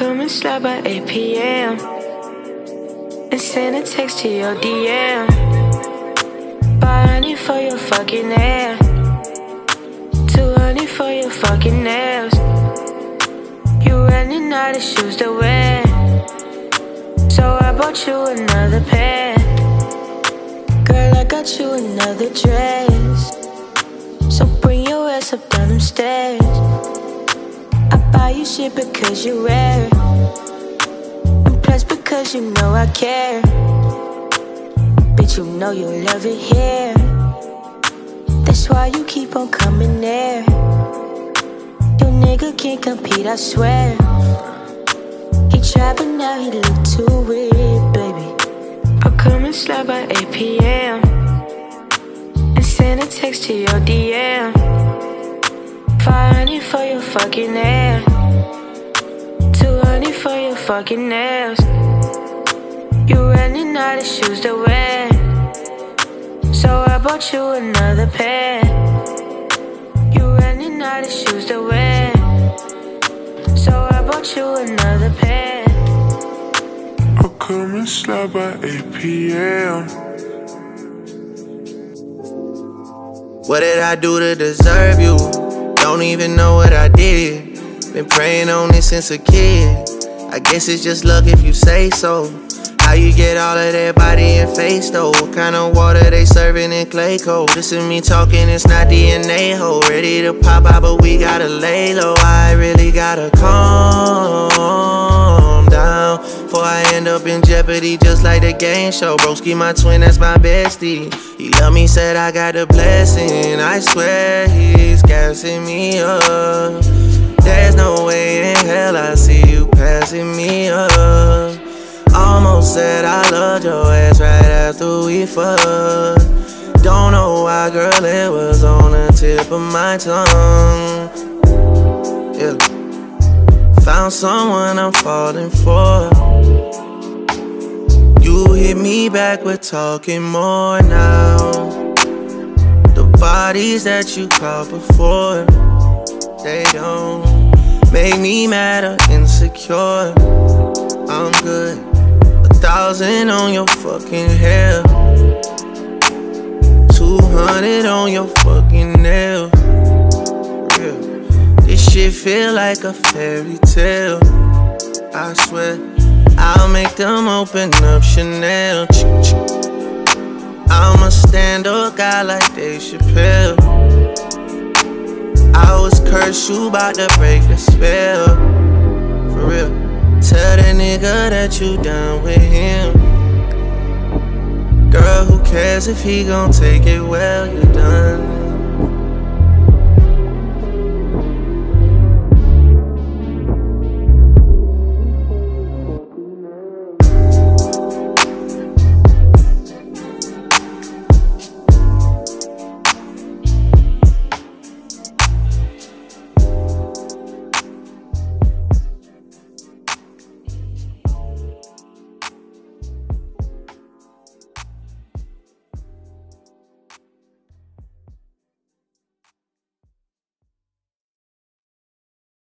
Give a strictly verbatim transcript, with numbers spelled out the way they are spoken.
come and slide by eight p.m. and send a text to your D M. Buy honey for your fucking hair, too honey for your fucking nails. You running out of shoes to wear, so I bought you another pair. Girl, I got you another dress, so bring your ass up down them stairs. I buy you shit because you rare, and plus because you know I care. Bitch, you know you love it here, that's why you keep on coming there. Your nigga can't compete, I swear. He tried but now he look too weird, baby. I'll come and slide by eight p.m. and send a text to your D M. Five hundred for your fucking hair, two hundred for your fucking nails. You running out of shoes to wear, so I bought you another pair. You running out of shoes to wear, so I bought you another pair. I'll come and slide by eight p.m. What did I do to deserve you? Don't even know what I did. Been praying on this since a kid. I guess it's just luck if you say so. How you get all of that body and face though? What kind of water they serving in clay cold? This is me talking, it's not D N A ho. Ready to pop out but we gotta lay low. I really gotta calm down before I end up in jeopardy just like the game show. Broski my twin, that's my bestie. He love me, said I got a blessing. I swear he's gassing me up. There's no way in hell I see you passing me up. Almost said I loved your ass right after we fucked. Don't know why, girl, it was on the tip of my tongue. Yeah. Found someone I'm falling for. You hit me back, we're talking more now. The bodies that you caught before, they don't make me mad or insecure. I'm good. Thousand on your fucking hair, two hundred on your fucking nail. Yeah. This shit feel like a fairy tale. I swear, I'll make them open up Chanel. I'm a stand-up guy like Dave Chappelle. I was cursed, you bout to break the spell. For real. Tell that nigga that you down with him. Girl, who cares if he gon' take it well, you done.